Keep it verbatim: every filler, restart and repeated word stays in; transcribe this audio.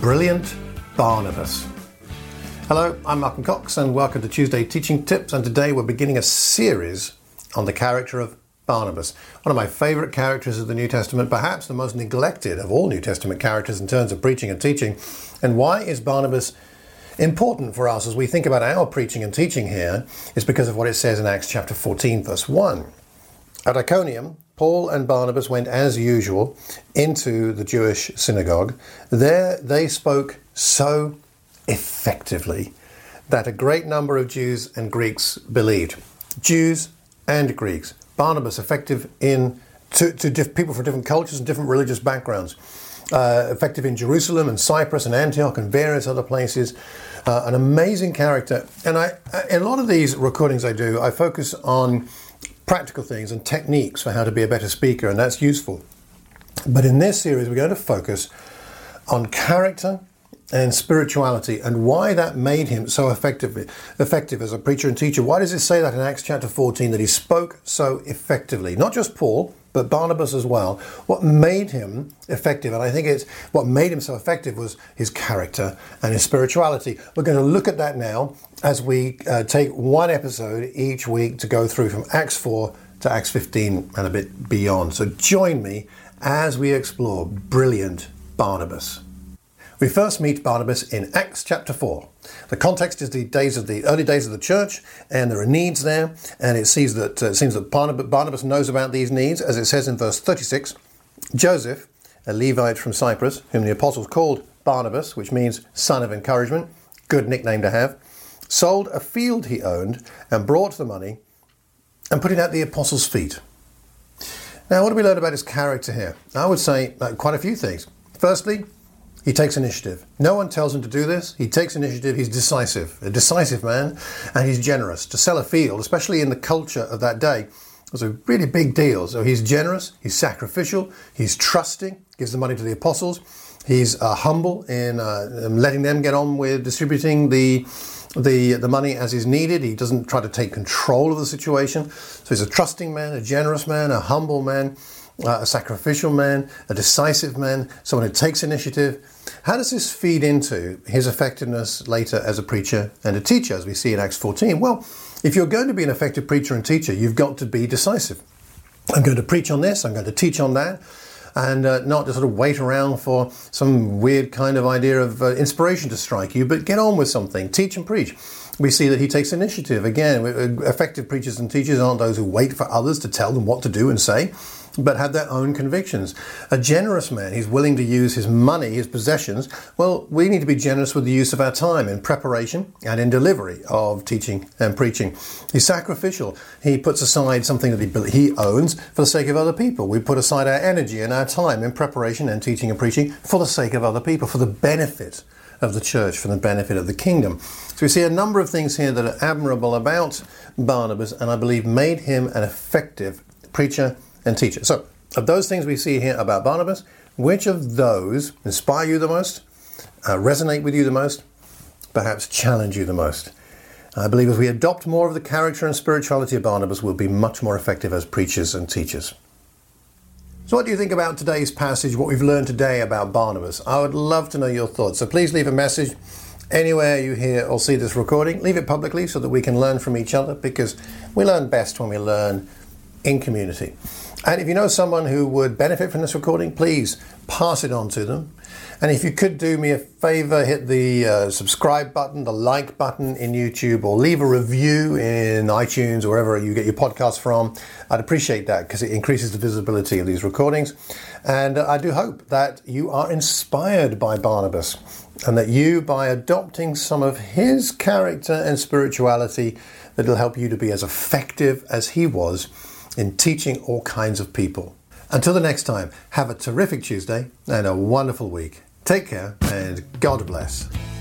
Brilliant Barnabas. Hello, I'm Malcolm Cox and welcome to Tuesday Teaching Tips, and today we're beginning a series on the character of Barnabas, one of my favourite characters of the New Testament, perhaps the most neglected of all New Testament characters in terms of preaching and teaching. And why is Barnabas important for us as we think about our preaching and teaching here? Is because of what it says in Acts chapter fourteen verse one. At Iconium, Paul and Barnabas went as usual into the Jewish synagogue. There they spoke so effectively that a great number of Jews and Greeks believed. Jews and Greeks. Barnabas effective in to, to diff, people from different cultures and different religious backgrounds. Uh, effective in Jerusalem and Cyprus and Antioch and various other places. Uh, an amazing character. And I, in a lot of these recordings I do, I focus on practical things and techniques for how to be a better speaker, and that's useful. But in this series, we're going to focus on character and spirituality and why that made him so effective, effective as a preacher and teacher. Why does it say that in Acts chapter fourteen, that he spoke so effectively? Not just Paul, but Barnabas as well. What made him effective, and I think it's what made him so effective, was his character and his spirituality. We're going to look at that now as we uh, take one episode each week to go through from Acts four to Acts fifteen and a bit beyond. So join me as we explore brilliant Barnabas. We first meet Barnabas in Acts chapter four. The context is the days of the early days of the church, and there are needs there, and it sees that uh, it seems that Barnabas knows about these needs, as it says in verse thirty-six. Joseph, a Levite from Cyprus, whom the apostles called Barnabas, which means son of encouragement, good nickname to have, sold a field he owned and brought the money and put it at the apostles' feet. Now, what do we learn about his character here? I would say uh, quite a few things. Firstly, he takes initiative. No one tells him to do this. He takes initiative. He's decisive, a decisive man, and he's generous. To sell a field, especially in the culture of that day, was a really big deal. So he's generous, he's sacrificial, he's trusting, gives the money to the apostles. He's uh, humble in uh, letting them get on with distributing the, the, the money as is needed. He doesn't try to take control of the situation. So he's a trusting man, a generous man, a humble man, uh, a sacrificial man, a decisive man, someone who takes initiative. How does this feed into his effectiveness later as a preacher and a teacher, as we see in Acts fourteen? Well, if you're going to be an effective preacher and teacher, you've got to be decisive. I'm going to preach on this, I'm going to teach on that, and uh, not just sort of wait around for some weird kind of idea of uh, inspiration to strike you, but get on with something, teach and preach. We see that he takes initiative. Again, effective preachers and teachers aren't those who wait for others to tell them what to do and say, but have their own convictions. A generous man, he's willing to use his money, his possessions. Well, we need to be generous with the use of our time in preparation and in delivery of teaching and preaching. He's sacrificial. He puts aside something that he, he owns for the sake of other people. We put aside our energy and our time in preparation and teaching and preaching for the sake of other people, for the benefit of the church, for the benefit of the kingdom. So we see a number of things here that are admirable about Barnabas, and I believe made him an effective preacher and teacher. So, of those things we see here about Barnabas, which of those inspire you the most, uh, resonate with you the most, perhaps challenge you the most? I believe if we adopt more of the character and spirituality of Barnabas, we'll be much more effective as preachers and teachers. So what do you think about today's passage, what we've learned today about Barnabas? I would love to know your thoughts. So please leave a message anywhere you hear or see this recording. Leave it publicly so that we can learn from each other, because we learn best when we learn in community. And if you know someone who would benefit from this recording, please pass it on to them. And if you could do me a favor, hit the uh, subscribe button, the like button in YouTube, or leave a review in iTunes or wherever you get your podcasts from. I'd appreciate that, because it increases the visibility of these recordings. And uh, I do hope that you are inspired by Barnabas, and that you, by adopting some of his character and spirituality, that it'll help you to be as effective as he was in teaching all kinds of people. Until the next time, have a terrific Tuesday and a wonderful week. Take care and God bless.